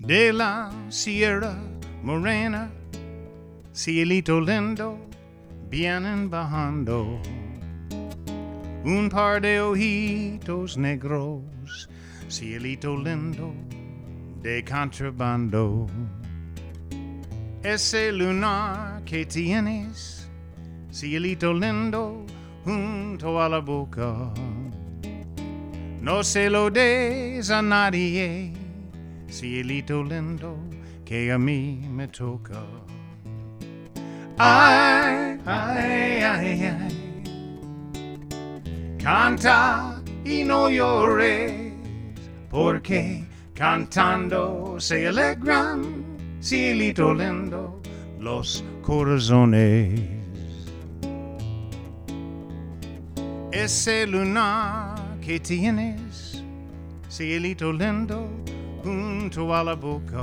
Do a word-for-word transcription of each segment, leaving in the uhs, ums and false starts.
de la Sierra Morena, cielito lindo, vienen bajando un par de ojitos negros, cielito lindo de contrabando. Ese lunar que tienes, cielito lindo, junto a la boca, no se lo des a nadie, cielito lindo que a mí me toca. Ay, ay, ay, ay, canta y no llores, porque cantando se alegran, cielito lindo, los corazones. Ese lunar que tienes, cielito lindo, junto a la boca,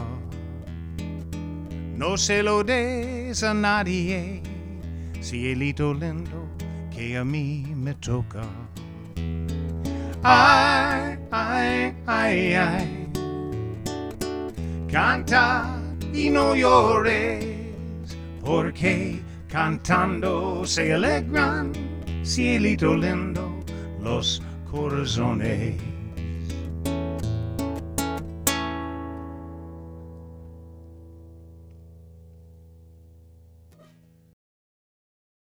no se lo des a nadie, cielito lindo que a mí me toca. Ay, ay, ay, ay, canta y no llores, porque cantando se alegran, cielito lindo, los corazones.